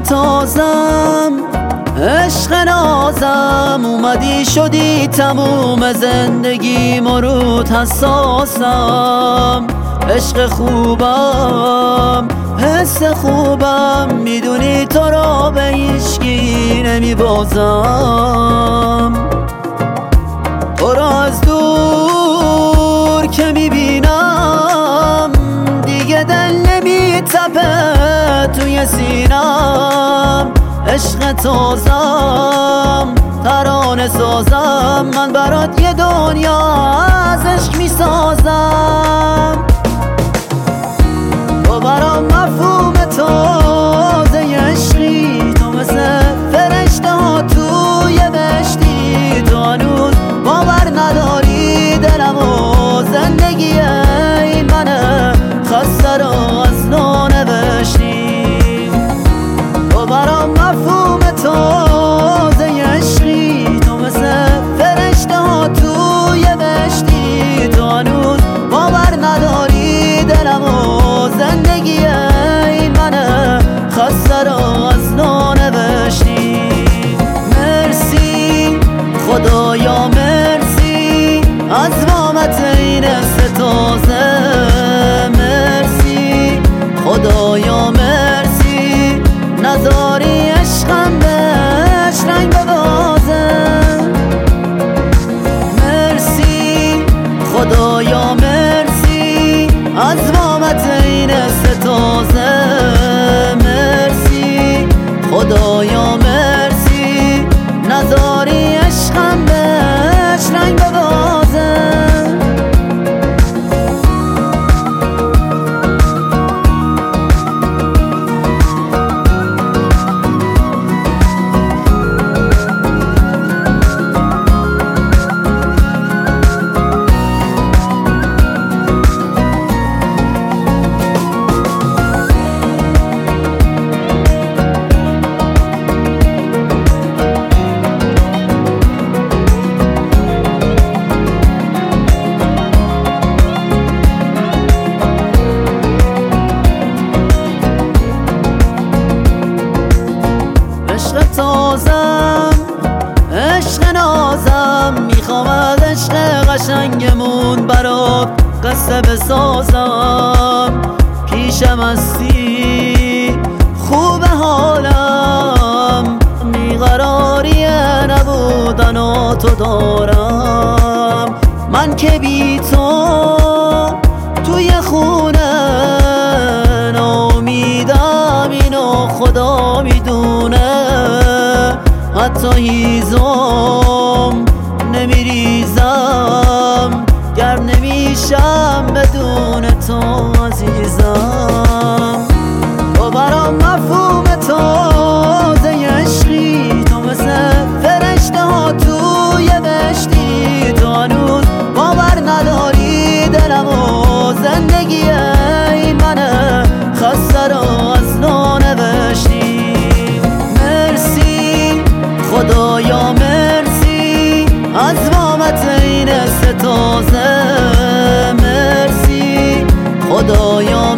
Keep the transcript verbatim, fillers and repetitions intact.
تازم، عشق نازم، اومدی شدی تموم زندگی مرود حساسم. عشق خوبم، حس خوبم، میدونی تو را به هیچکی نمیبازم. تو را از دور که میبینم دیگه دل نمیتپه توی سینم. عشق تازم، ترانه سازم، من برات یه دنیا از عشق میسازم. تو برام مفهوم تازه عشقی، تو مثل فرشته ها توی بهشتی. تو هنوز باور نداری دلم و زندگی این منه خسته رو از نو نوشتی. تو برام مفهوم تازه عشقی، تو مثل فرشته ها توی بهشتی. تو هنوز باور نداری دلم و زندگی این منه خسته رو از نو نوشتی. مرسی خدایا مرسی از وامت این ستازه. مرسی خدایا مرسی نذاری عشقم بهش رنگ ببازه. مرسی خدایا مرسی از وامت این ستازه. مرسی خدایا مرسی نذاری عشقم بهش رنگ ببازه. عشق تازم، عشق نازم، میخوام از عشق قشنگمون برات قصه بسازم. پیشم هستی خوب حالم، بیقراری نبودن و تو دارم. من که بی تو توی خونه ناامیدم، اینو خدا میدونه. حتی هیزم نمیریزم، گرم نمیشم بدون تو عزیزم. تو برام مفهوم تازه عشقی، تو مثل فرشته ها توی بهشتی. تو هنوز باور نداری دلم و زندگی این منه خسته رو از نو نوشتی. مرسی خدایا مرسی از وامت این ستازه. مرسی خدایا